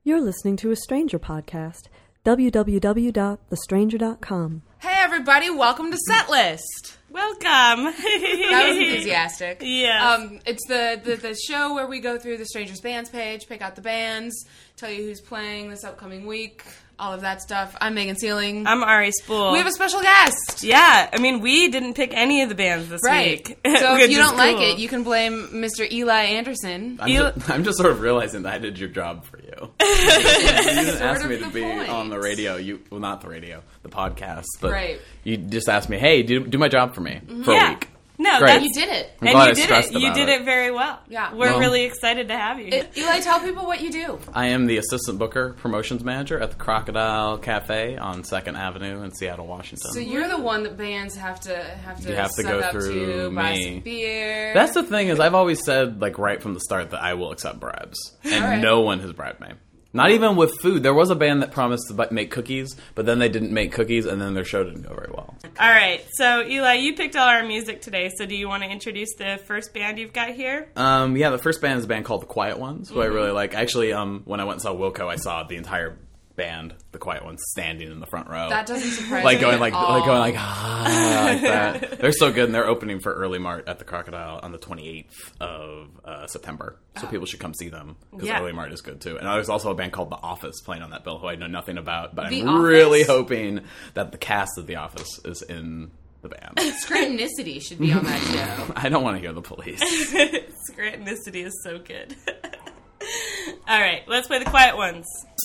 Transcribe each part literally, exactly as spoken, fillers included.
You're listening to a Stranger podcast. w w w dot the stranger dot com. Hey everybody, welcome to Setlist. Welcome. That was enthusiastic. Yeah. Um, it's the, the, the show where we go through the Strangers Bands page, pick out the bands, tell you who's playing this upcoming week, all of that stuff. I'm Megan Sealing. I'm Ari Spool. We have a special guest. Yeah, I mean, we didn't pick any of the bands this right. week. So if you don't cool. like it, you can blame Mister Eli Anderson. I'm, Eli- just, I'm just sort of realizing that I did your job for you. you didn't ask me to be point. on the radio. You well, not the radio, the podcast, but right. you just asked me, "Hey, do, do my job for me Mm-hmm. for yeah. a week." No, Great. that's, You did it. I'm and glad you I did stressed it. You about did it. it very well. Yeah. We're Well- really excited to have you. It, Eli, tell people what you do. I am the assistant booker, promotions manager at the Crocodile Cafe on Second Avenue in Seattle, Washington. So you're the one that bands have to have to You have to suck go up through to, buy me. some beer. That's the thing is, I've always said, like right from the start, that I will accept bribes, and All right. no one has bribed me. Not even with food. There was a band that promised to bu- make cookies, but then they didn't make cookies, and then their show didn't go very well. All right, so Eli, you picked all our music today, so do you want to introduce the first band you've got here? Um, yeah, the first band is a band called The Quiet Ones, who Mm-hmm. I really like. Actually, um, when I went and saw Wilco, I saw the entire band, The Quiet Ones, standing in the front row. That doesn't surprise like me going at like all. like going like ah like that. They're so good, and they're opening for Early Mart at the Crocodile on the twenty-eighth of uh, September. So people should come see them because Yeah. Early Mart is good too. And there's also a band called The Office playing on that bill, who I know nothing about, but The I'm Office? really hoping that the cast of The Office is in the band. Scrantonicity should be on that show. I don't want to hear the police. Scrantonicity is so good. All right, let's play The Quiet Ones.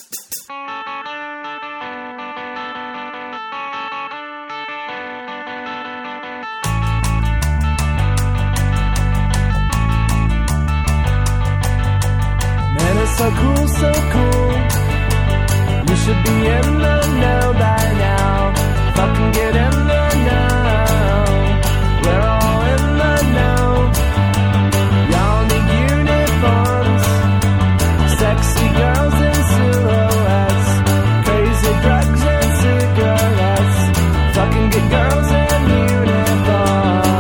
Man, it's so cool, so cool. You should be in the know by now. Fucking get in the know. We're all in the know. Y'all need uniforms. Sexy girls in silhouettes. Crazy drugs and cigarettes. Fucking get girls in uniforms.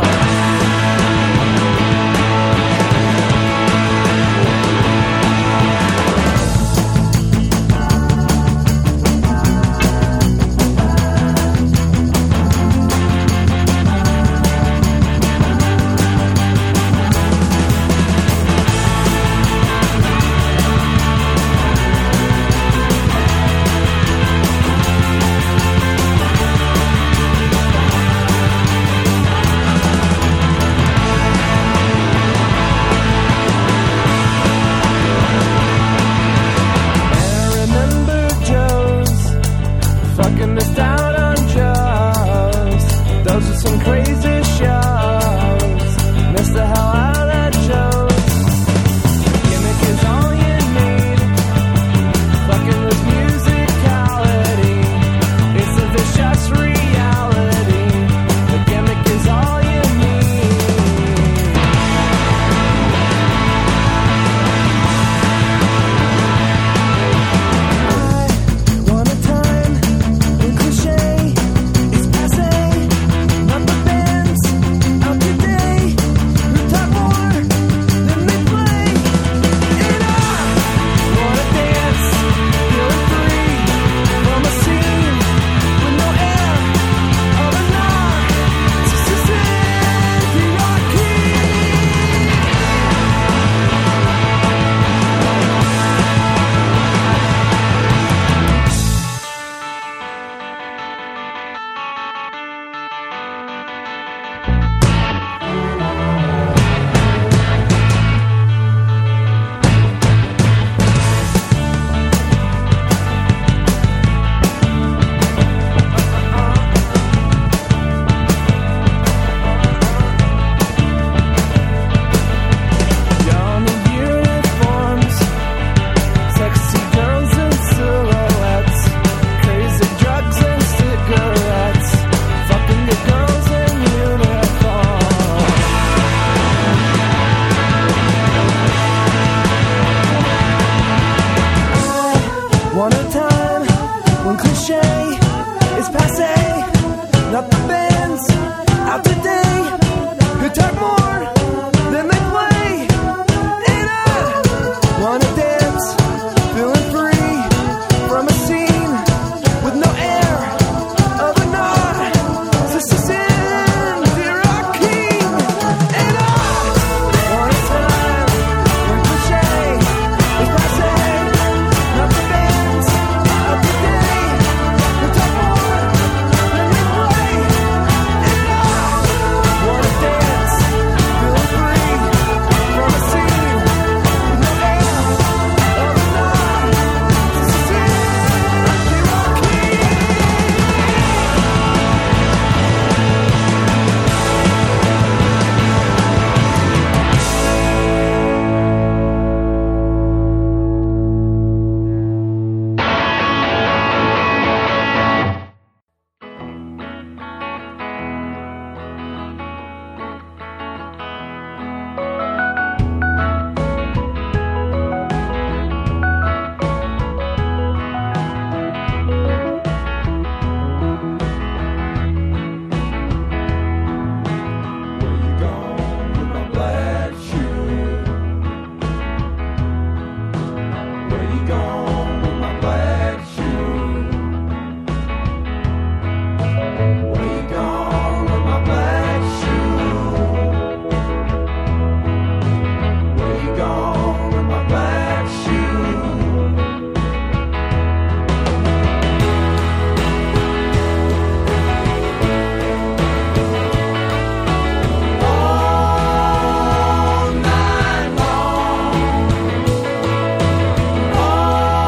gone with my black shoe? Where you gone with my black shoe? Where you gone with my black shoe? All night long, all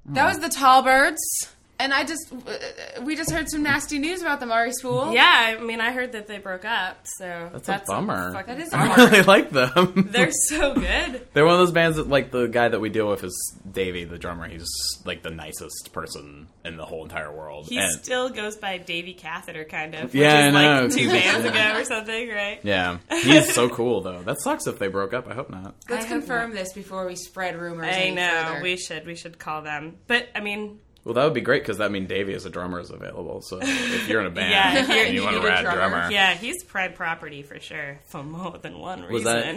That was the Tallbirds. And I just, uh, we just heard some nasty news about them, Ari Spool. Yeah, I mean, I heard that they broke up, so That's, a bummer. fucking That is a I bummer. really like them. They're so good. They're one of those bands that, like, the guy that we deal with is Davey, the drummer. He's, like, the nicest person in the whole entire world. He and, still goes by Davey Catheter, kind of. Which Yeah, is I know. like two bands ago or something, right? yeah, he's so cool, though. That sucks if they broke up. I hope not. Let's I hope confirm this before we spread rumors. I any know. further. We should. We should call them. But, I mean... Well, that would be great because that means Davey as a drummer is available. So if you're in a band Yeah, if you're- and you you want a need a rad drummer. drummer, Yeah, he's pride property for sure. For more than one reason. was that?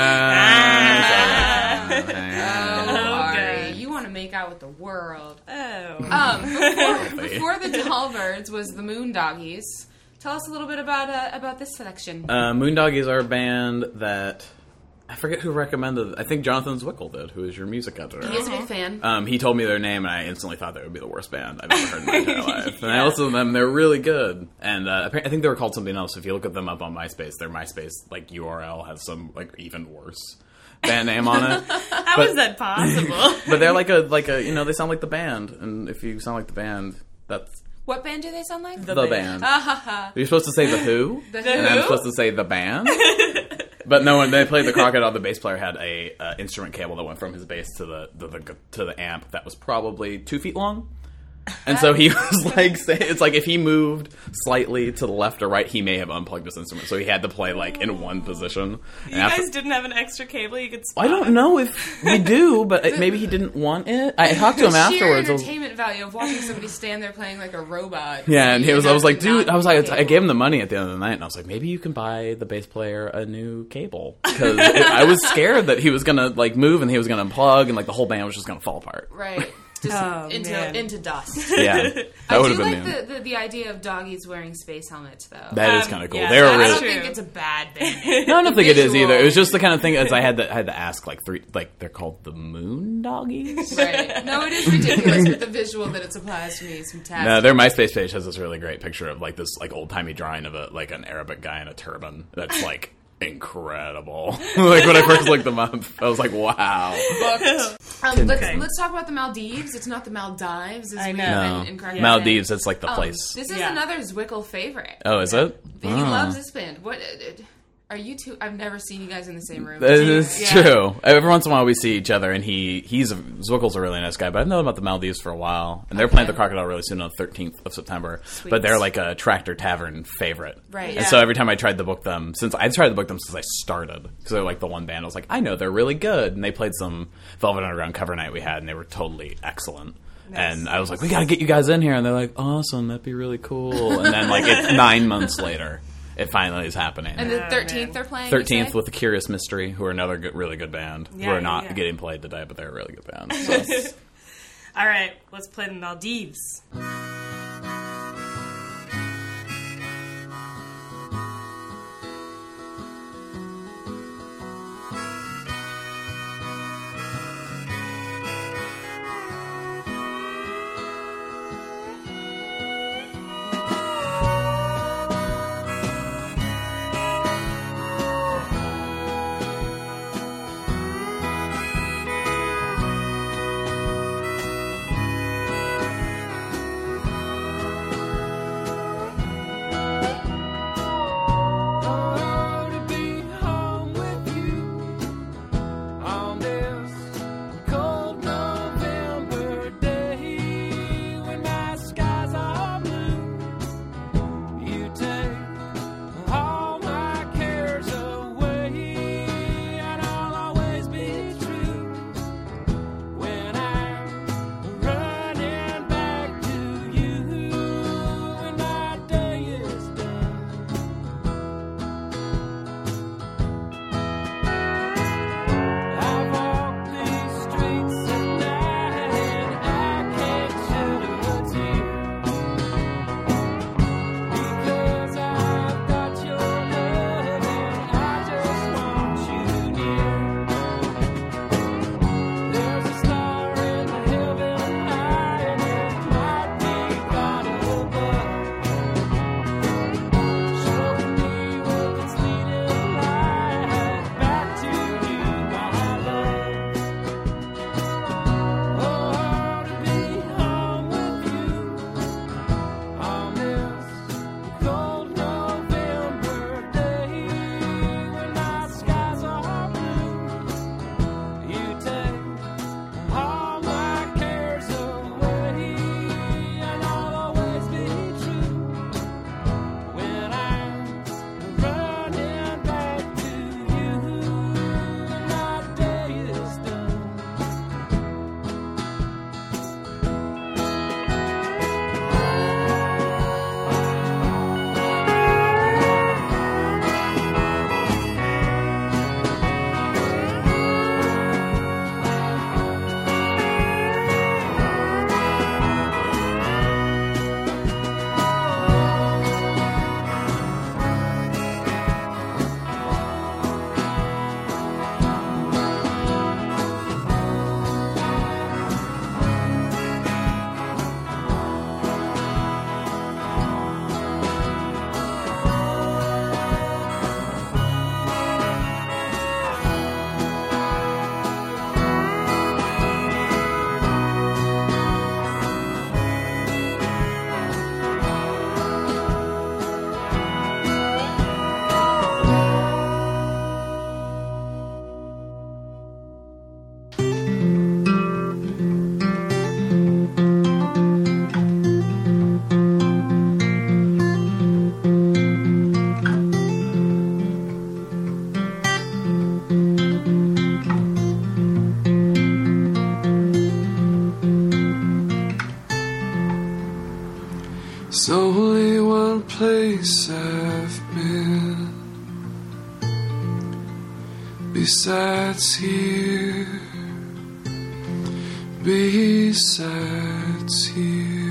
Yeah. Oh, Ari, Okay. you want to make out with the world. Oh. Um, before, before the Tallbirds was the Moondoggies. Tell us a little bit about uh, about this selection. Uh, Moondoggies are a band that I forget who recommended it. I think Jonathan Zwickel did, who is your music editor. He is a big fan. Um, he told me their name, and I instantly thought they would be the worst band I've ever heard in my entire life. And I listened to them; they're really good. And uh, I think they were called something else. If you look at them up on MySpace, their MySpace like U R L has some like even worse band name on it. How but- is that possible? But they're like a like a you know they sound like the band, and if you sound like the band, that's What band do they sound like? the, band. Ah, ha, ha. You're supposed to say the Who, The and I'm Who? supposed to say the band. But no, when they played the Crocodile, the bass player had a uh, instrument cable that went from his bass to the, the, the to the amp that was probably two feet long. And so he was like, say, it's like if he moved slightly to the left or right, he may have unplugged this instrument. So he had to play like in one position. And You after- guys didn't have an extra cable you could swap? I don't know if we do, but it- maybe he didn't want it. I talked to him The sheer afterwards. I was- entertainment value of watching somebody stand there playing like a robot. Yeah, and he was. I was like, dude. I was like, I gave gave him the money at the end of the night, and I was like, maybe you can buy the bass player a new cable because I was scared that he was gonna like move and he was gonna unplug and like the whole band was just gonna fall apart. Right. Just Oh, into man. into dust. Yeah, that I would do have been like me. the, the, the idea of doggies wearing space helmets, though. That is Um, kind of cool. yeah, they were I that's really. don't true. think it's a bad band. No, I don't think it is visual. either. It was just the kind of thing as I had to I had to ask like three like they're called the Moon Doggies. Right. No, it is ridiculous, but the visual that it supplies to me is fantastic. No, their MySpace page has this really great picture of like this like old timey drawing of a like an Arabic guy in a turban. That's like incredible. Like when I first looked them up, I was like, wow. Um, let's, Okay. let's talk about the Maldives. It's not the Maldives, as I we know. No, in, in Cracker Maldives. It's like the Um, place. This is Yeah. another Zwickel favorite. Oh, is it? He Oh. loves this band. What uh, are you two? I've never seen you guys in the same room. It's Yeah. true. Every once in a while we see each other, and he he's a, Zwickel's a really nice guy. But I've known about the Maldives for a while, and they're playing the Crocodile really soon on the thirteenth of September. Sweet. But they're like a Tractor Tavern favorite, Right. And Yeah. so every time I tried to book them, since I tried to book them since I started, because they're like the one band I was like, I know they're really good, and they played some Velvet Underground cover night we had, and they were totally excellent. And I was like, we got to get you guys in here, and they're like, awesome, that'd be really cool. And then like it's nine months later, it finally is happening. And the Oh, thirteenth man. they're playing. you Thirteenth say? with the Curious Mystery, who are another good, really good band, who Yeah, are not yeah. getting played today, but they're a really good band. So. All right, let's play the Maldives. Thank There's only one place I've been besides here, besides here.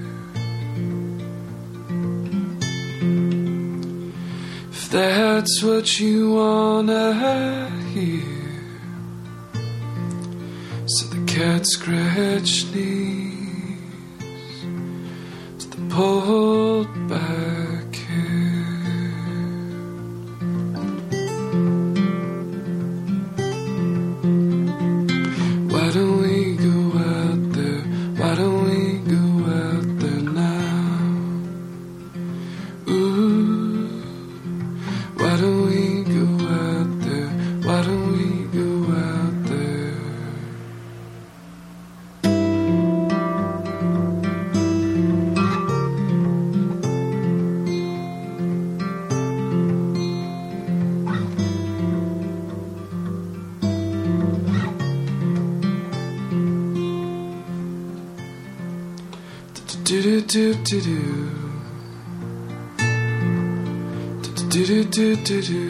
If that's what you wanna hear, so the cat scratched knees to the pulled back hair. Why don't we go out there? Why don't we go out there now? Ooh, why don't we go out there? Why don't we go out there? Do do do do do. Do do do do do.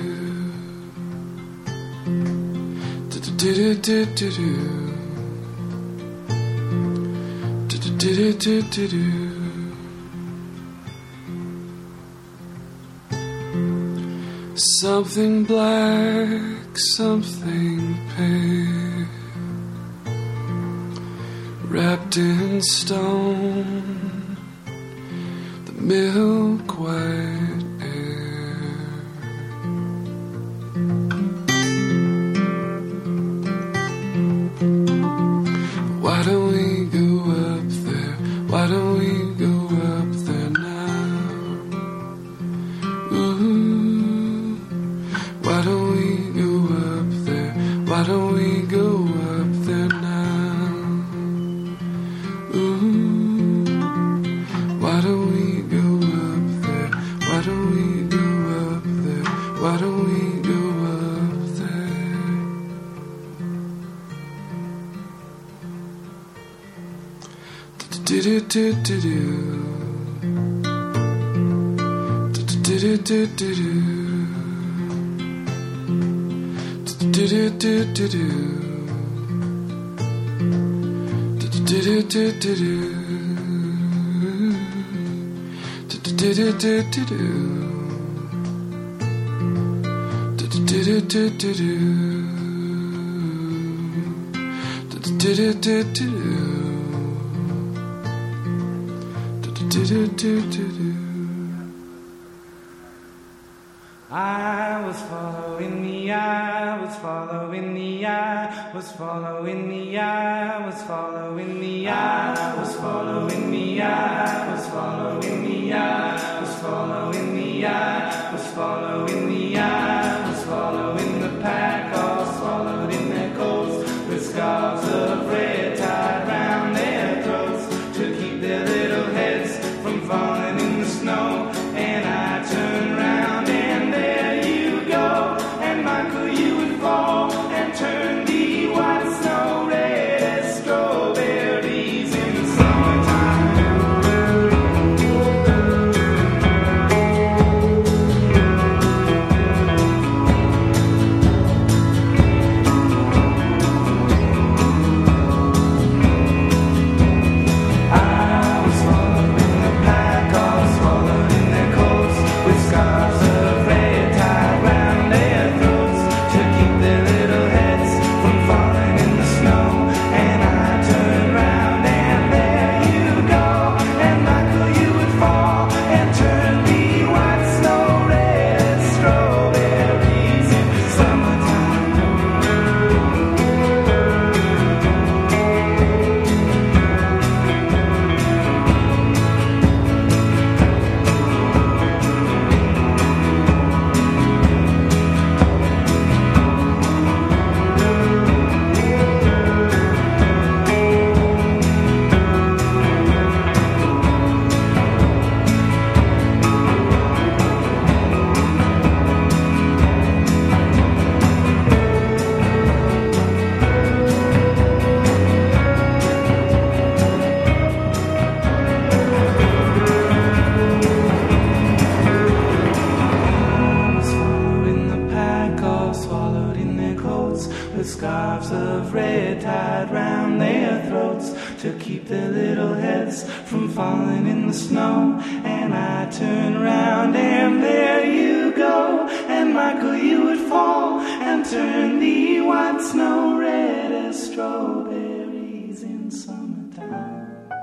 Do do do do do. Do do do do do. Something black, something pale, wrapped in stone, the milk white air. Why don't we go up there? Why don't we go up there now? Ooh, why don't we go up there? Why don't we go up there now? Ooh, why don't we go up there? Why don't we go up there? Why don't we go up there? Do do do do do. Do do do do do. Do do do do do. Do do do do do. Do do do do do. Do do do do do. Do do do do do. Do do do do do. I was following the eye, was following the eye, was following the eye, was following the eye, was following the eye, was following the eye, was following the eye, was following the eye, was following the pack, all swallowed in their coats, with scarves of red tied round their throats, to keep their little heads from falling in the snow. And I turned round and there you go, and Michael, you would fall and turn the white snow red as strawberries in the summertime. throats to keep their little heads from falling in the snow. And I turn round and there you go. And Michael, you would fall and turn the white snow red as strawberries in summertime.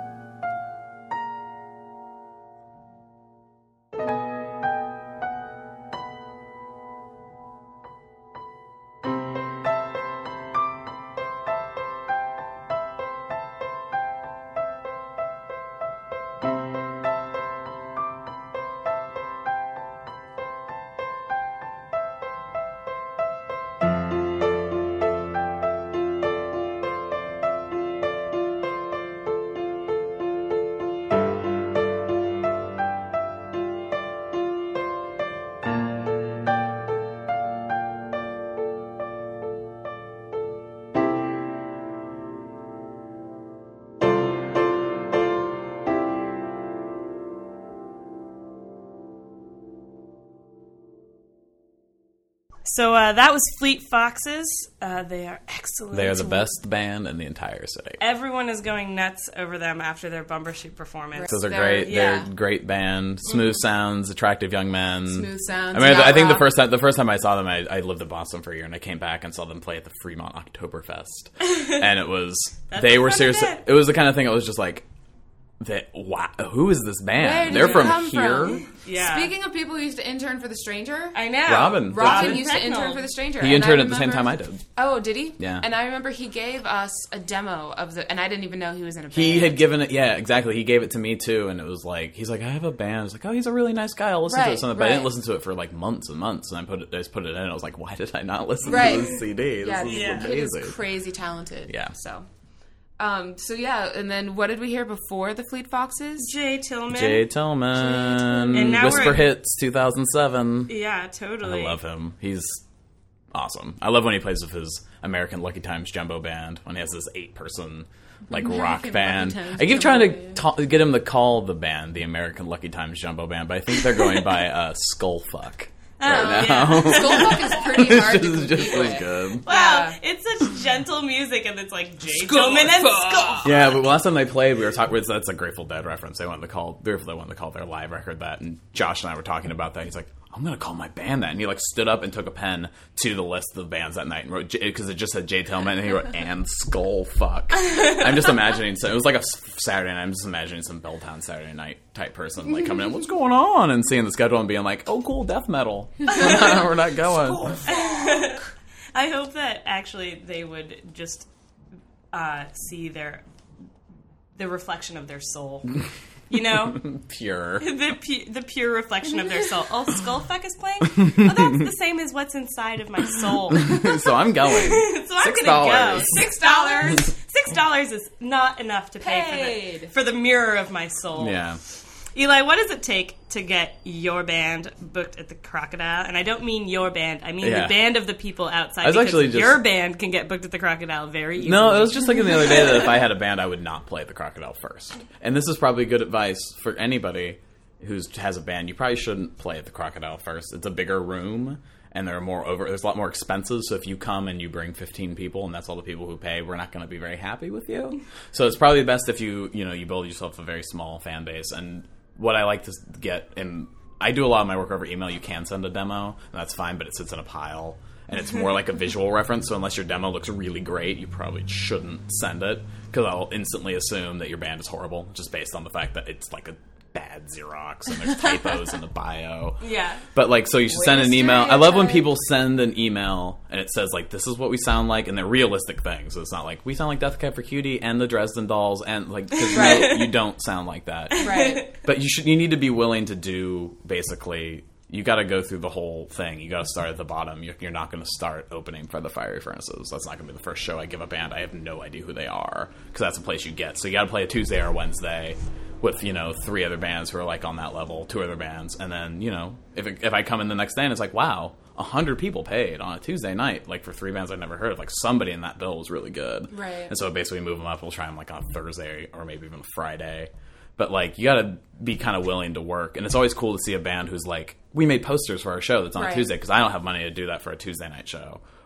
So uh, that was Fleet Foxes. Uh, they are excellent. They are the best band in the entire city. Everyone is going nuts over them after their Bumbershoot performance. Those are They're- great. yeah. They're great band. Smooth sounds, attractive young men. Smooth sounds, I mean, yacht I think the rock. first time the first time I saw them, I, I lived in Boston for a year, and I came back and saw them play at the Fremont Oktoberfest, and it was That's they the were fun of seriously. it. It was the kind of thing. It was just like, that. Wow, who is this band? Where did They're you from come here. from? Yeah. Speaking of people who used to intern for The Stranger, I know. Robin. Robin Robin used to Pecknold. intern for The Stranger. He and I interned at the same remember- time I did. Oh, did he? Yeah. And I remember he gave us a demo of the, and I didn't even know he was in a band. He had given it, yeah, exactly. He gave it to me too, and it was like, he's like, I have a band. I was like, oh, he's a really nice guy. I'll listen to Right, it. Something. But I didn't right. listen to it for like months and months, and I put it, I just put it in. And I was like, why did I not listen Right. to this C D? This Yeah, is Yeah. the kid is amazing. crazy talented. Yeah. So, um, so yeah, and then what did we hear before the Fleet Foxes? Jay Tillman. Jay Tillman, And now Whisper we're- Hits, two thousand seven. Yeah, totally. I love him. He's awesome. I love when he plays with his American Lucky Times Jumbo Band, when he has this eight-person like American rock Lucky band. Times I keep Jumbo trying to Band. ta- get him to call the band the American Lucky Times Jumbo Band, but I think they're going by uh, Skullfuck right now. Skullfuck is pretty It's hard to just, compete just as with. good. Wow, Yeah. it's such gentle music, and it's like Jay Skull Tillman and fuck. Skull. Yeah, but last time they played, we were talking. That's a Grateful Dead reference. They wanted to call. They wanted to call their live record that, and Josh and I were talking about that. He's like, "I'm going to call my band that," and he like stood up and took a pen to the list of bands that night and wrote because it just said Jay Tillman, and he wrote "and Skull Fuck." I'm just imagining. So it was like a Saturday night. I'm just imagining some Belltown Saturday night type person like coming in, "What's going on?" and seeing the schedule and being like, "Oh, cool, death metal. We're not, we're not going." I hope that actually they would just uh, see their the reflection of their soul. You know, Pure. the pu- the pure reflection of their soul. Oh, Skullfuck is playing. Oh, that's the same as what's inside of my soul. So I'm going. So I'm Six gonna go. dollars. Six dollars. Six dollars is not enough to pay for Paid. the for the mirror of my soul. Yeah. Eli, what does it take to get your band booked at the Crocodile? And I don't mean your band. I mean Yeah. the band of the people outside. I was because actually just- your band can get booked at the Crocodile very easily. No, it was just thinking the other day that if I had a band, I would not play at the Crocodile first. And this is probably good advice for anybody who has a band. You probably shouldn't play at the Crocodile first. It's a bigger room, and there are more over. There's a lot more expenses. So if you come and you bring fifteen people, and that's all the people who pay, we're not going to be very happy with you. So it's probably best if you you know you build yourself a very small fan base. And what I like to get, and I do a lot of my work over email. You can send a demo, and that's fine, but it sits in a pile. And it's more like a visual reference, so unless your demo looks really great, you probably shouldn't send it, because I'll instantly assume that your band is horrible, just based on the fact that it's like a bad Xerox, and there's typos in the bio. Yeah. But, like, so you should Way send to an email. I love when stereotype. people send an email, and it says, like, this is what we sound like, and they're realistic things. So it's not like, we sound like Death Cab for Cutie and the Dresden Dolls, and, like, 'cause Right. no, you don't sound like that. Right. But you should. You need to be willing to do, basically, you got to go through the whole thing. You got to start at the bottom. You're, you're not going to start opening for the Fiery Furnaces. That's not going to be the first show I give a band. I have no idea who they are, because that's a place you get. So you got to play a Tuesday or a Wednesday with, you know, three other bands who are, like, on that level, two other bands. And then, you know, if it, if I come in the next day and it's like, wow, one hundred people paid on a Tuesday night, like, for three bands I've never heard of. Like, somebody in that bill was really good. Right. And so basically move them up. We'll try them, like, on a Thursday or maybe even a Friday. But, like, you gotta be kind of willing to work. And it's always cool to see a band who's like, we made posters for our show that's on Right. a Tuesday, because I don't have money to do that for a Tuesday night show.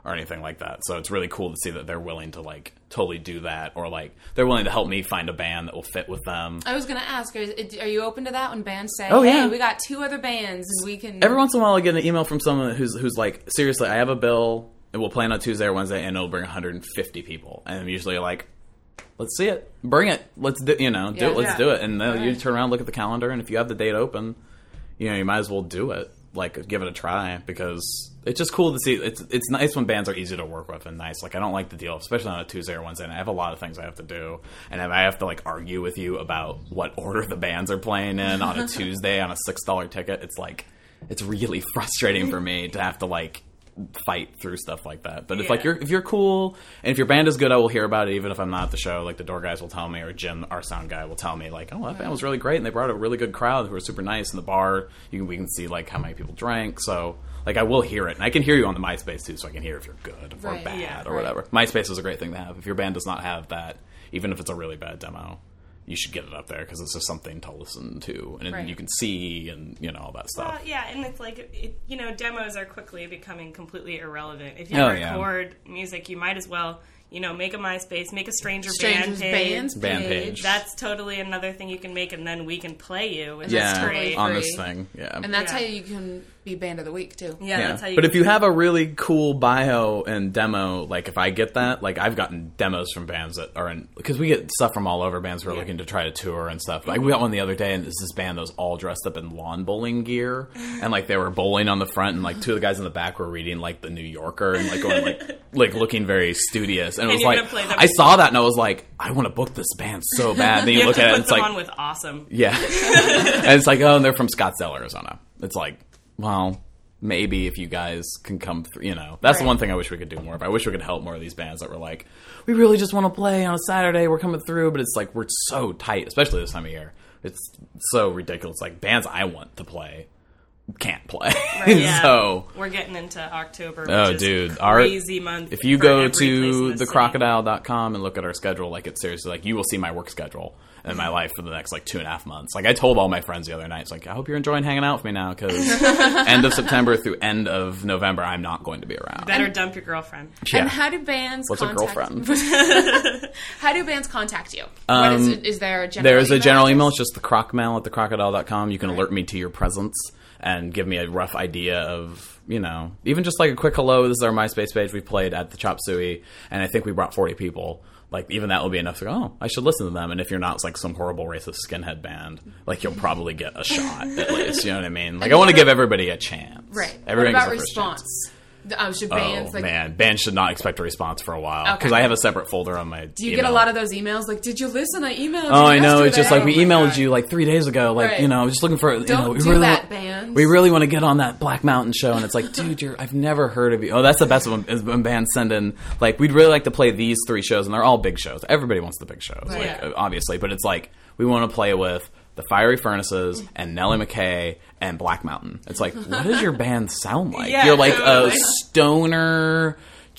or anything like that. So it's really cool to see that they're willing to like totally do that, or like they're willing to help me find a band that will fit with them. I was going to ask, are, are you open to that when bands say, Oh, hey, yeah. we got two other bands and we can... Every once in a while I get an email from someone who's who's like, seriously, I have a bill, and we'll play on a Tuesday or Wednesday, and it'll bring one hundred fifty people. And I'm usually like, let's see it. Bring it. Let's do, you know, do Yeah. it. Let's Yeah. do it. And then you Right. turn around, look at the calendar, and if you have the date open, you know, you might as well do it. Like, give it a try, because it's just cool to see. It's it's nice when bands are easy to work with and nice. Like, I don't like the deal, especially on a Tuesday or Wednesday, and I have a lot of things I have to do. And if I have to, like, argue with you about what order the bands are playing in on a Tuesday on a six dollar ticket, it's like, it's really frustrating for me to have to, like, fight through stuff like that. But if Yeah. like you're if you're cool and if your band is good, I will hear about it even if I'm not at the show. Like the door guys will tell me, or Jim, our sound guy, will tell me like, oh, that band was really great and they brought a really good crowd who were super nice in the bar. You can, we can see like how many people drank. So like I will hear it, and I can hear you on the MySpace too, so I can hear if you're good or Right, bad yeah, or right. whatever. MySpace is a great thing to have. If your band does not have that, even if it's a really bad demo, you should get it up there because it's just something to listen to, and Right. you can see and you know all that stuff. Well, yeah, and it's like, it, you know, demos are quickly becoming completely irrelevant. If you Oh, yeah. record music, you might as well, you know, make a MySpace, make a stranger Strangers band page. Bands Band page. page. That's totally another thing you can make, and then we can play you. And yeah, that's totally great. on free. this thing. Yeah, And that's Yeah. how you can be band of the week, too. Yeah, Yeah. that's how you. But if you have a really cool bio and demo, like if I get that, like I've gotten demos from bands that are in, because we get stuff from all over, bands who are Yeah. looking to try to tour and stuff. Like we got one the other day, and it's this band that was all dressed up in lawn bowling gear, and like they were bowling on the front, and like two of the guys in the back were reading like the New Yorker and like going like like looking very studious, and it And was you're like gonna play them- I saw that and I was like, I want to book this band so bad. And then you, you look have at to it, put and it's them like on with awesome. yeah. And it's like, oh, and they're from Scottsdale, Arizona. It's like, well, maybe if you guys can come through, you know. That's the Right. one thing I wish we could do more of. I wish we could help more of these bands that were like, we really just want to play on a Saturday, we're coming through, but it's like, we're so tight, especially this time of year. It's so ridiculous. Like, bands I want to play can't play. Right, yeah. So, We're getting into October. oh, which is dude. Our, crazy month. if you for go every place in to the the city. crocodile dot com and look at our schedule, like, it's seriously, like, you will see my work schedule in my life for the next like two and a half months. Like I told all my friends the other night, it's like, I hope you're enjoying hanging out with me now, because end of September through end of November, I'm not going to be around. Better dump your girlfriend. Yeah. And how do bands What's a contact girlfriend? How do bands contact you? Um, what is, it, is there a general There is a general email. address? It's just the crocmail at the crocodile dot com. You can alert me to your presence and give me a rough idea of, you know, even just like a quick hello. This is our MySpace page. We played at the Chop Suey, and I think we brought forty people. Like, even that will be enough to go, oh, I should listen to them. And if you're not like some horrible racist skinhead band, like, you'll probably get a shot at least. You know what I mean? Like, I want to give everybody a chance. Right. Everybody what about gets a first chance. response? Oh, should bands Oh, like? man. Bands should not expect a response for a while. Because Okay. I have a separate folder on my Do you get a lot of those emails? Like, did you listen? I emailed. Oh, you I know. It's just yesterday." like, we Oh my emailed God. you like three days ago. Like, Right. you know, just looking for, you Don't know, we do really that, want, bands. we really want to get on that Black Mountain show. And it's like, dude, you're, I've never heard of you. Oh, that's the best one, is when bands send in, like, we'd really like to play these three shows, and they're all big shows. Everybody wants the big shows, Right. like, Yeah. obviously. But it's like, we want to play with the Fiery Furnaces and Nellie McKay and Black Mountain. It's like, what does your band sound like? Yeah, You're like totally. a stoner,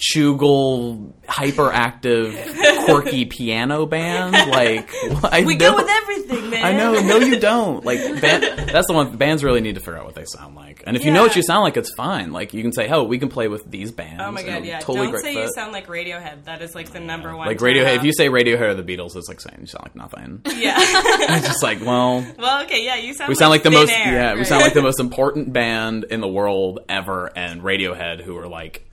chugel, hyperactive, quirky piano band. Like, what? I We know- go with everything, man. I know. No, you don't. Like, band, that's the one. Bands really need to figure out what they sound like. And if you know what Yeah. you sound like, it's fine. Like, you can say, "Oh, we can play with these bands." Oh my and god, it'll yeah. totally Don't great say fit. you sound like Radiohead. That is like the number one. like turn Radiohead. off. If you say Radiohead or the Beatles, it's like saying you sound like nothing. Yeah. It's just like, well, Well, okay, yeah, you sound we sound like the Thin most. Air. Yeah, we Right. sound like the most important band in the world ever, and Radiohead, who are like.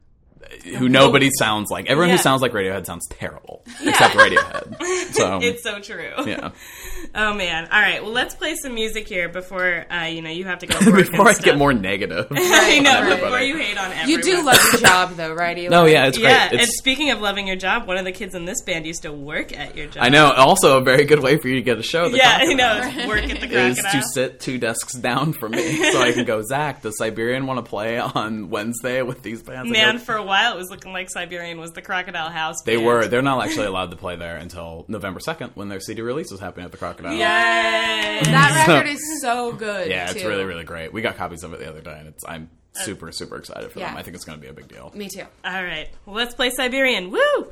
Who nobody sounds like. Everyone Yeah. who sounds like Radiohead sounds terrible, except Radiohead. So It's so true. yeah. Oh man. All right. Well, let's play some music here before uh, you know you have to go. Work Before I and get stuff. more negative. I know. Right. Before you hate on everyone. You do love your job, though, right? Eli? No, yeah, it's great. Yeah. And It's, speaking of loving your job, one of the kids in this band used to work at your job. I know. Also, a very good way for you to get a show. The Yeah, I Crocodile, know. It's work at the Is Crocodile. to sit two desks down from me, so I can go. Zach, does Siberian want to play on Wednesday with these bands? I Man, go, for a while it was looking like Siberian was the Crocodile House. they band. were. They're not actually allowed to play there until November second, when their C D release is happening at the Crocodile. Yay! That So- record is so good. Yeah, it's too. really, really great. We got copies of it the other day, and it's. I'm super, super excited for them. Yeah. I think it's going to be a big deal. Me too. All right. Well, let's play Siberian. Woo!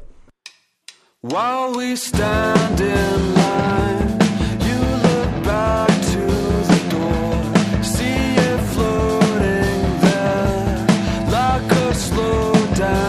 While we stand in line, you look back to the door, see it floating there like a slow down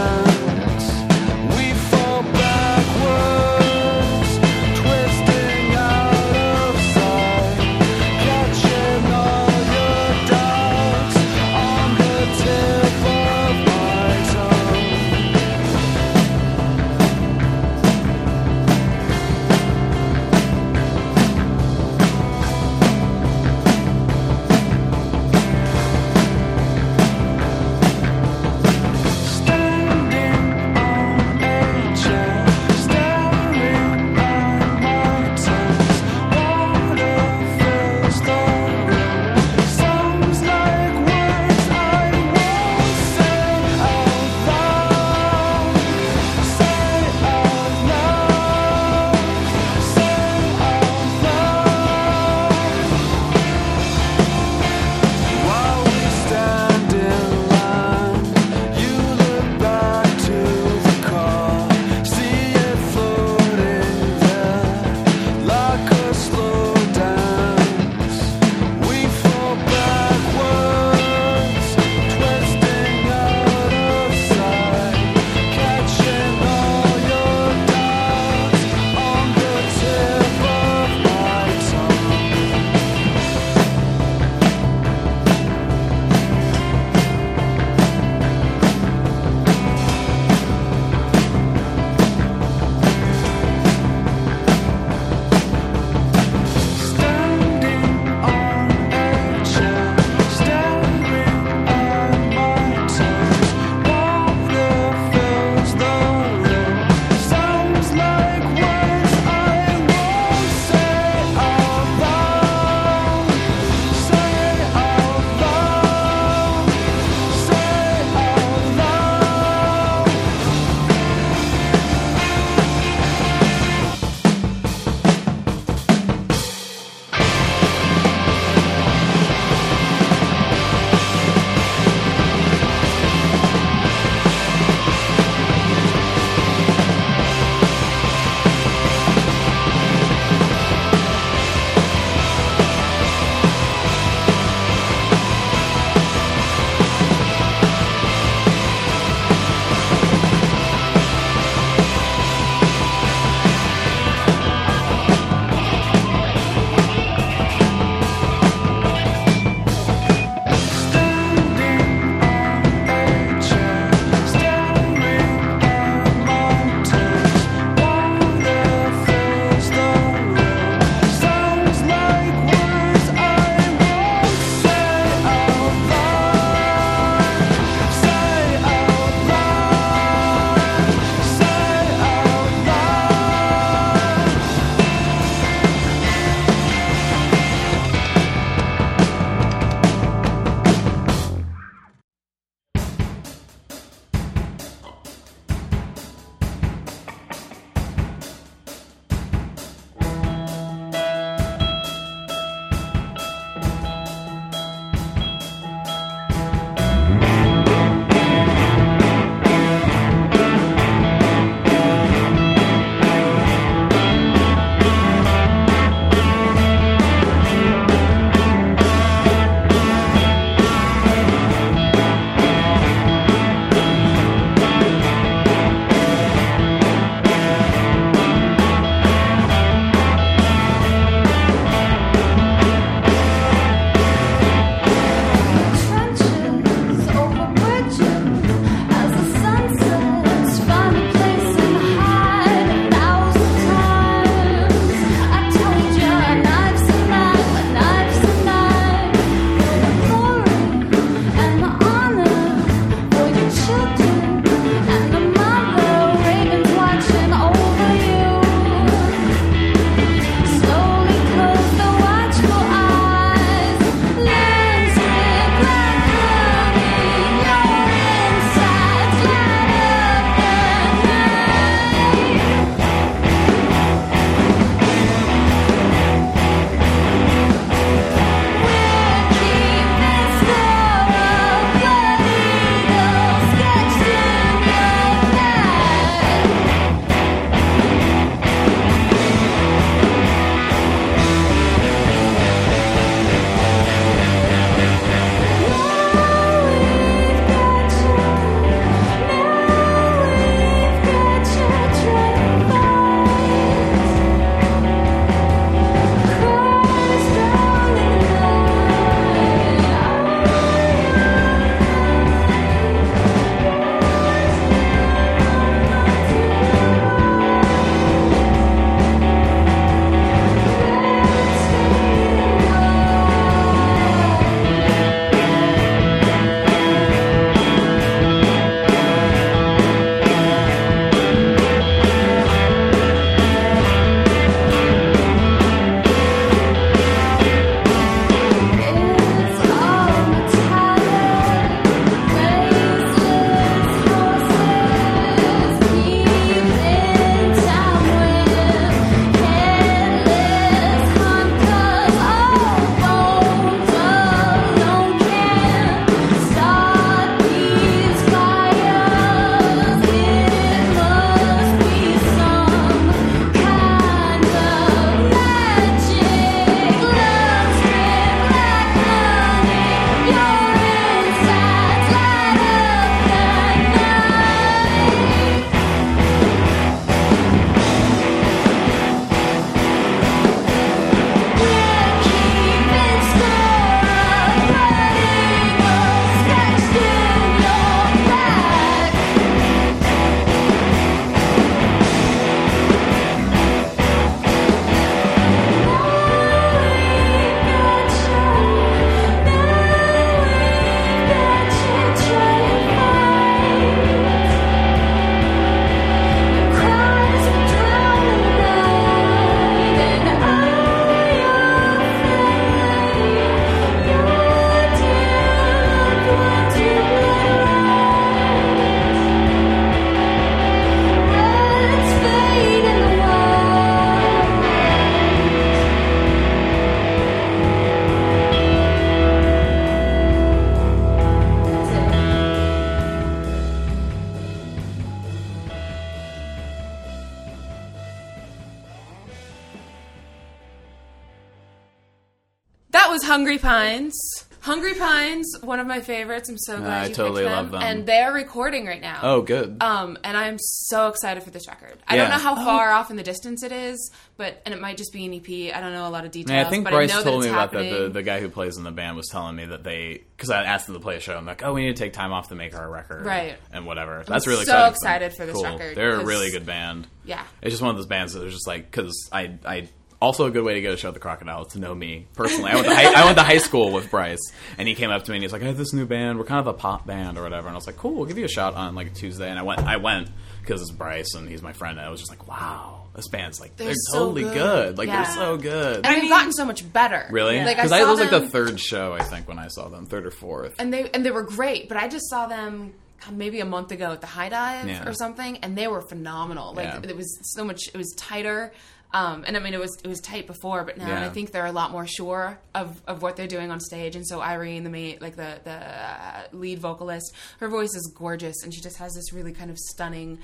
was Hungry Pines. Hungry Pines, one of my favorites. I'm so glad I you totally picked them. love them. And they're recording right now. Oh, good. Um, and I'm so excited for this record. I Yeah. don't know how far off in the distance it is, but and it might just be an E P. I don't know a lot of details. Yeah, I think but Bryce I know told that me it's about that. happening. The, the guy who plays in the band was telling me that they, because I asked them to play a show. I'm like, oh, we need to take time off to make our record, Right. And whatever. That's really so exciting. excited for this cool. record, They're a 'cause- really good band. Yeah. It's just one of those bands that was just like, because I, I also a good way to get a show at the Crocodile to know me personally. I went to high, I went to high school with Bryce, and he came up to me and he's like, I have this new band. We're kind of a pop band or whatever. And I was like, cool, we'll give you a shot on like a Tuesday. And I went, I went because it's Bryce and he's my friend. And I was just like, wow, this band's like they're, They're so totally good. good. Like Yeah. they're so good. And they've gotten so much better. Really? Like, I Because I, saw it was like the them- third show, I think, when I saw them, third or fourth. and they and they were great, but I just saw them maybe a month ago at the High Dive Yeah. or something, and they were phenomenal. Like Yeah. it was so much, it was tighter. Um, and I mean, it was it was tight before, but now Yeah. I think they're a lot more sure of, of what they're doing on stage. And so Irene, the main, like the the uh, lead vocalist, her voice is gorgeous, and she just has this really kind of stunning,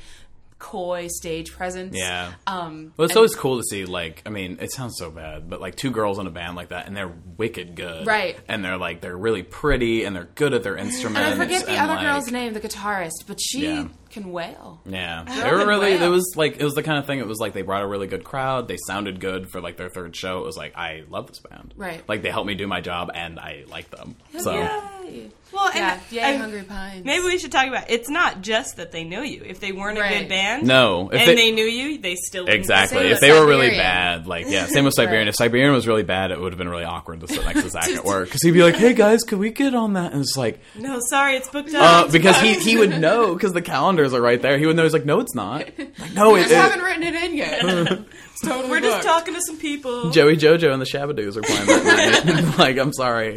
coy stage presence. Yeah. Um, Well, it's and- always cool to see, like, I mean, it sounds so bad, but like two girls in a band like that, and they're wicked good. Right. And they're like, they're really pretty, and they're good at their instruments. And I forget the and, other like, girl's name, the guitarist, but she Yeah. can wail. Yeah, They're they were good really. It whales. was like it was the kind of thing. It was like they brought a really good crowd. They sounded good for like their third show. It was like I love this band. Right. Like they helped me do my job, and I like them. So Yay. Well, and Yeah, yay, I- Hungry Pines. Maybe we should talk about. It's not just that they know you. If they weren't a Right. good band, no, if and they, they, knew you, they still wouldn't exactly. Same If with they were really Siberian. bad, like yeah, same with Siberian. Right. If Siberian was really bad, it would have been really awkward to sit next to Zach at work because he'd be like, "Hey guys, could we get on that?" And it's like, No, sorry, it's booked uh, up. because he he would know because the calendars are right there. He would know. He's like, "No, it's not." Like, no, I it, just it, haven't written it in yet. It's totally We're just booked. talking to some people. Joey Jojo and the Shabadoos are playing that night. Like, I'm sorry.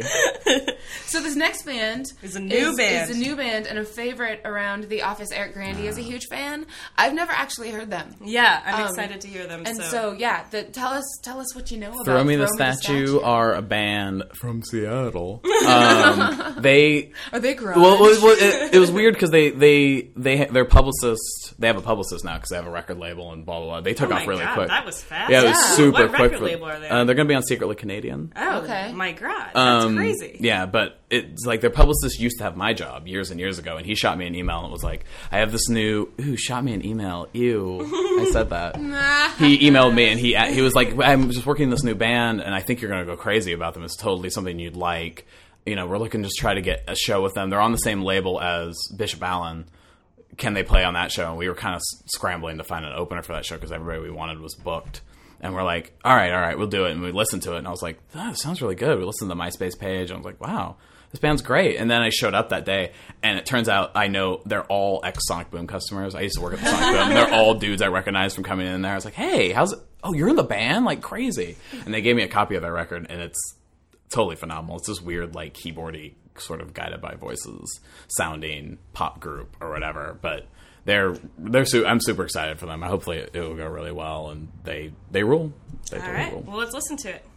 So this next band Is a new is, band. is a new band and a favorite around the office. Eric Grandy is a huge fan. I've never actually heard them, Yeah, I'm Um, excited to hear them. and so, so, yeah, the, tell us tell us what you know about Throw Me the Throw Statue are a band from Seattle. Um, they Are they grunge? well, well, well, it, it was weird because they they they ha- their publicist they have a publicist now because they have a record label and blah blah blah. They took oh off my really God, quick. that was fast. yeah, it was Yeah. super What quick. record for- label are they Uh, on? they're going to be on Secretly Canadian. Oh, Okay. my God, that's Um, crazy. Yeah, but it's like their publicist used to have my job years and years ago, and he shot me an email and it was like, I have this new. Ooh, shot me an email. Ew, I said that. He emailed me and he he was like, I'm just working this new band, and I think you're gonna go crazy about them. It's totally something you'd like. You know, we're looking to just try to get a show with them. They're on the same label as Bishop Allen. Can they play on that show? And we were kind of scrambling to find an opener for that show because everybody we wanted was booked. And we're like, all right, all right, we'll do it. And we listened to it, and I was like, that sounds really good. We listened to the MySpace page, and I was like, wow, this band's great. And then I showed up that day, and it turns out I know they're all ex-Sonic Boom customers. I used to work at the Sonic Boom, and they're all dudes I recognized from coming in there. I was like, hey, how's it? Oh, you're in the band? Like, crazy. And they gave me a copy of their record, and it's totally phenomenal. It's this weird, like, keyboardy, sort of guided by voices sounding pop group or whatever, but they're they're su- I'm super excited for them. Hopefully it, it will go really well, and they they rule. They All totally right, rule. well, let's listen to it.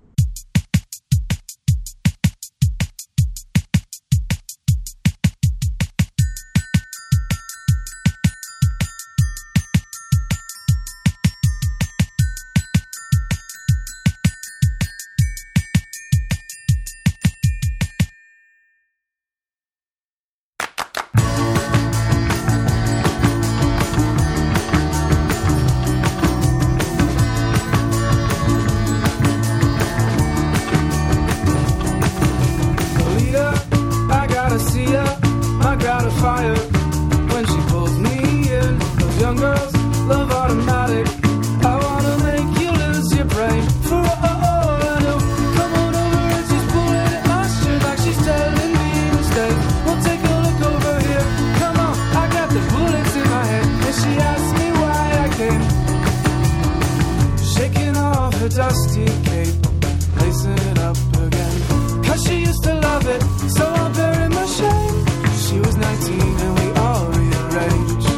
Lolita, I gotta see her, I gotta fire when she pulls me in. Those young girls love automatic. I wanna make you lose your brain for all I know. Come on over and she's pulling at my shirt like she's telling me to stay. Well, take a look over here. Come on, I got the bullets in my head, and she asked me why I came. Shaking off her dusty cape, lacing it up again. Cause she used to love it, so I buried my shame. She was nineteen and we all rearranged.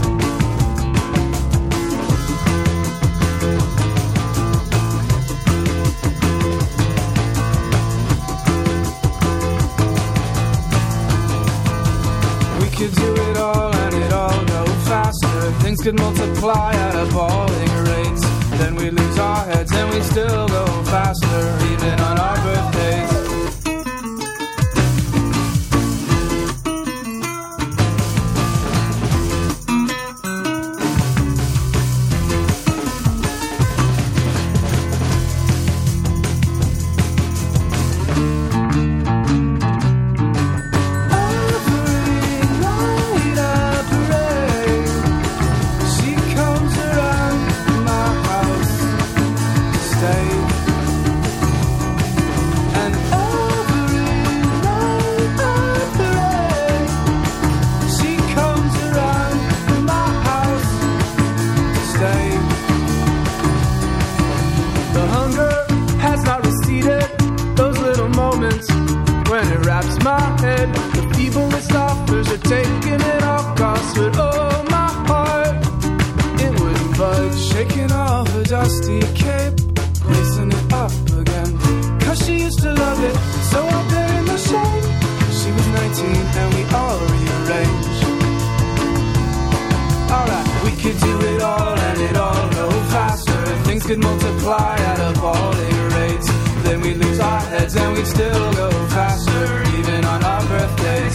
We could do it all and it all go faster. Things could multiply at appalling rates. Then we'd lose our heads and we'd still go faster, even on our birthday. dusty cape, placing it up again. Cause she used to love it, so up there in the shade. She was nineteen and we all rearranged. Alright, we could do it all and it all go faster. Things could multiply at a ball-aid rates. Then we'd lose our heads and we'd still go faster, even on our birthdays.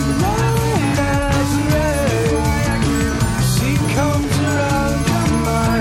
She comes around my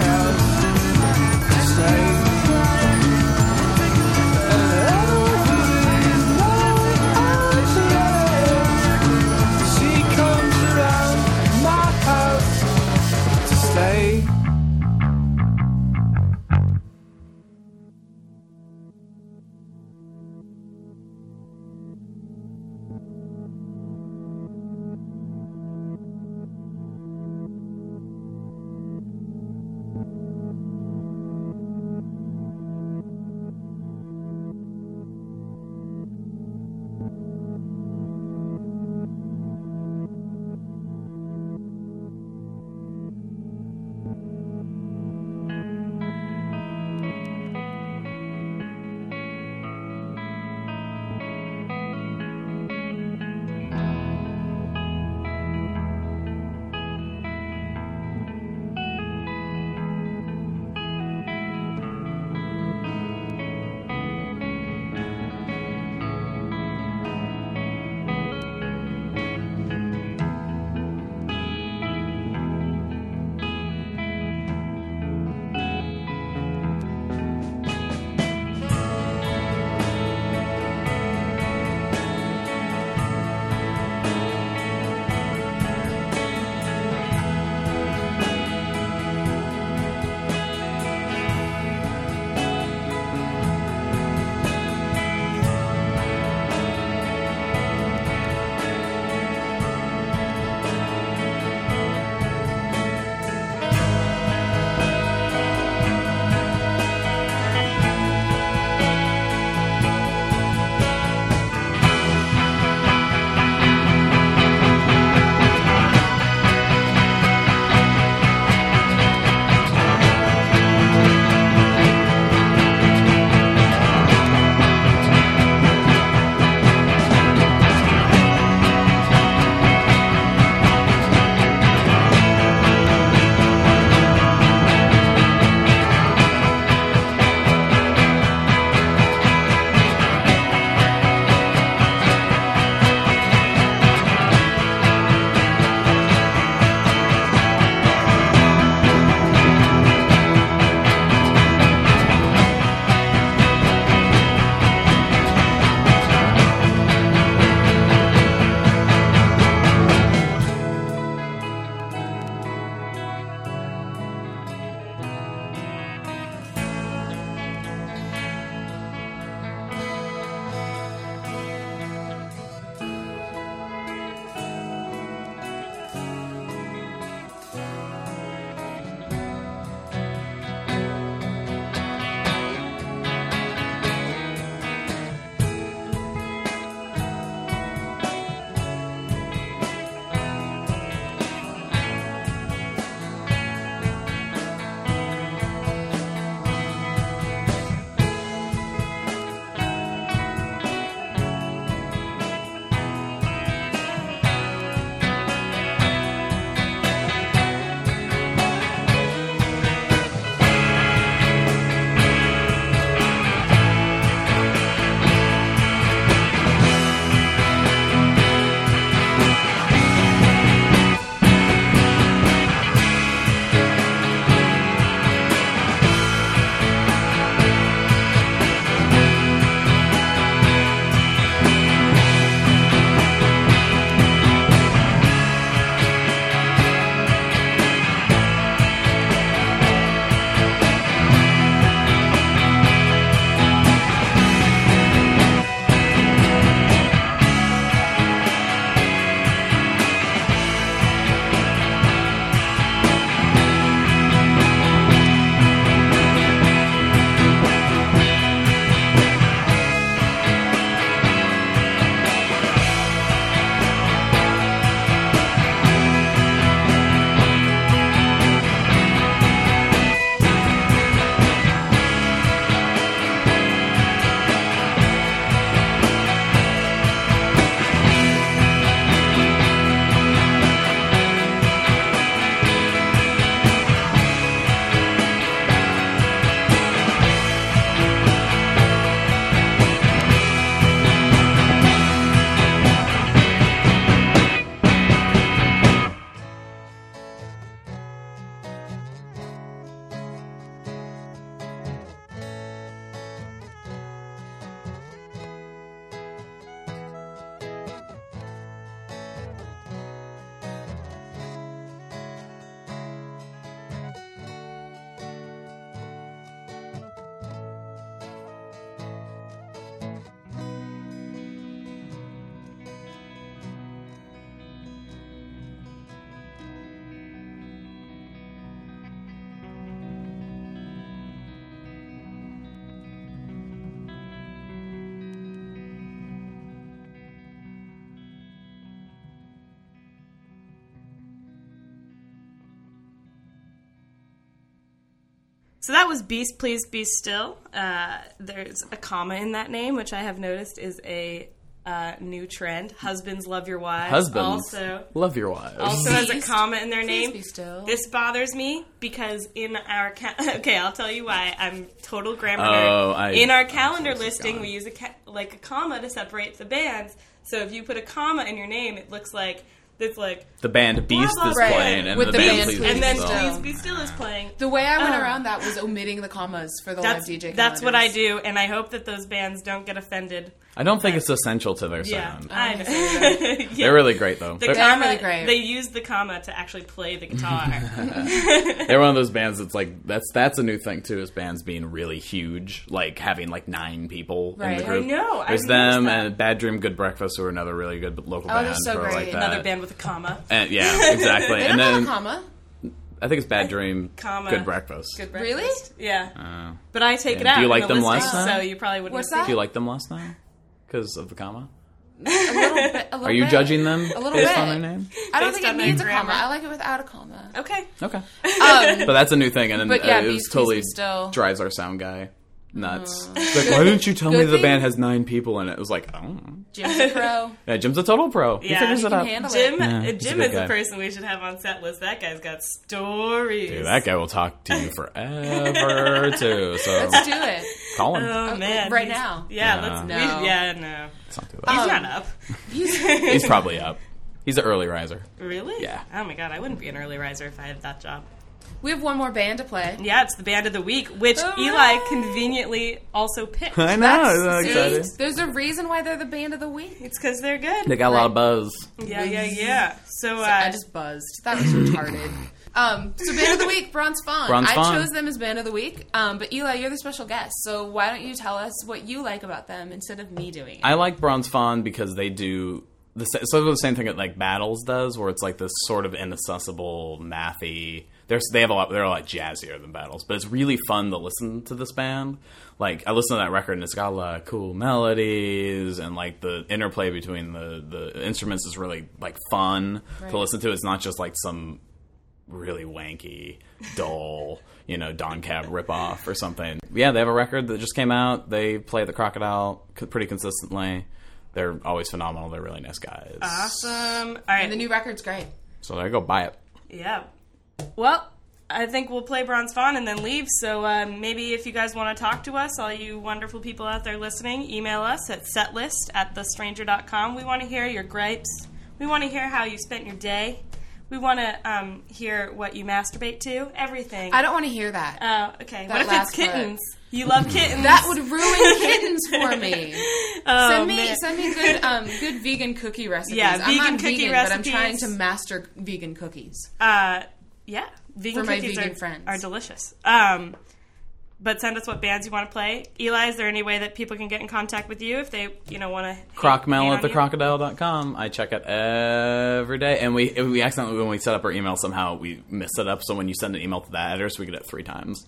So that was Beast Please Be Still. Uh, there's a comma in that name, which I have noticed is a uh, new trend. Husbands love your wives. Husbands Also, love your wives. also has a Beast, comma in their please name. be still. This bothers me because in our ca- okay, I'll tell you why. I'm total grammar Oh, nerd. I- In our I calendar see where this is listing, going. we use a ca- like a comma to separate the bands. So if you put a comma in your name, it looks like it's like The band Beast blah, is blah, playing, and with the, the band band Please Please and then Be Still. Still. Please Be Still is playing. The way I went Oh. around that was omitting the commas for the That's live D J. that's what I calendars. do, and I hope that those bands don't get offended. I don't think it's essential to their Yeah, sound. I Um, know. Yeah. They're really great, though. The They're, comma, really great. They use the comma to actually play the guitar. they're one of those bands that's like that's that's a new thing too. Is bands being really huge, like having like nine people in Right. the I group. know, I There's noticed them that. and Bad Dream, Good Breakfast, who are another really good local Oh, band. they're so who are great. Like that. Another band with a comma. And, yeah, exactly. They and don't have then a comma. I think it's Bad Dream, Comma. Good Breakfast. Good Really? breakfast. Yeah. Uh, But I take it And out. do you in like the them listing, last time? So you probably wouldn't What's have that? do you like them last time? Because of the comma? A little bit. A little Are you bit. judging them A little based bit. on their name? I don't Based think it on their needs a grammar? comma. I like it without a comma. seen. Okay. Okay. Um, But that's a new thing, and then But yeah, uh, it was Beast Please totally Be Still. drives our sound guy nuts. It's like, why didn't you tell me Good the thing- band has nine people in it? It was like, oh. Jim's a pro. Yeah, Jim's a total pro. He Yeah, figures he it can out. handle Jim, it. uh, Yeah, he's a Jim good is the guy. person we should have on set list. That guy's got stories. Dude, that guy will talk to you forever, too. So Let's do it. call him. Oh man! right he's- now. Yeah, No. let's. No. We, yeah, no. Let's not do He's that. Um, not up. He's probably up. He's an early riser. Really? Yeah. Oh my god, I wouldn't be an early riser if I had that job. We have one more band to play. Yeah, it's the band of the week, which Hooray! Eli conveniently also picked. I know. That's- Isn't that see, exciting? there's a reason why they're the band of the week. It's because they're good. They got a lot of buzz. Yeah, yeah, yeah. So, uh, I just buzzed. That was retarded. Um, so band of the week, Bronze Fawn. Bronze I Fawn. chose them as band of the week. Um, but Eli, you're the special guest, so why don't you tell us what you like about them instead of me doing it? I like Bronze Fawn because they do the sa- sort of the same thing that like Battles does, where it's like this sort of inaccessible, mathy. They're, they have a lot. They're a lot jazzier than Battles, but it's really fun to listen to this band. Like I listen to that record and it's got a lot of cool melodies and like the interplay between the the instruments is really like fun Right. to listen to. It's not just like some really wanky, dull, you know, Don Cab ripoff or something. Yeah, they have a record that just came out. They play the Crocodile c- pretty consistently. They're always phenomenal. They're really nice guys. awesome. All right. And the new record's great. So there you go, buy it. Yeah. Well, I think we'll play Bronze Fawn and then leave. So uh, maybe if you guys want to talk to us, all you wonderful people out there listening, email us at setlist at the stranger dot com. We want to hear your gripes. We want to hear how you spent your day. We want to um, hear what you masturbate to. Everything. I don't want to hear that. Oh, okay. That What if it's last clip. kittens? You love kittens. That would ruin kittens for me. Oh, send me man. send me good um good vegan cookie recipes. Yeah, I'm vegan not cookie vegan, recipes. but I'm trying to master vegan cookies. Uh, yeah, vegan For my cookies vegan are, friends. are delicious. Um, but send us what bands you want to play. Eli, is there any way that people can get in contact with you if they, you know, want to? Crocmel at the crocodile dot com. I check it every day. And we we accidentally, when we set up our email, somehow we missed it up. So when you send an email to that address, we get it three times.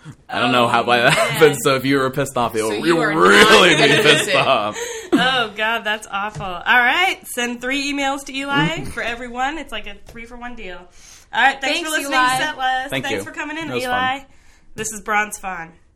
I don't know how why that man. happens. So if you were pissed off, you'll, So you you'll are not really be gonna pissed miss it. off. Oh God, that's awful. All right, send three emails to Eli for everyone. It's like a three for one deal. All right, thanks, Thanks, for listening, Eli. Setlist. Thank thanks you. for coming in, That was Eli. fun. This is Bronze Fawn.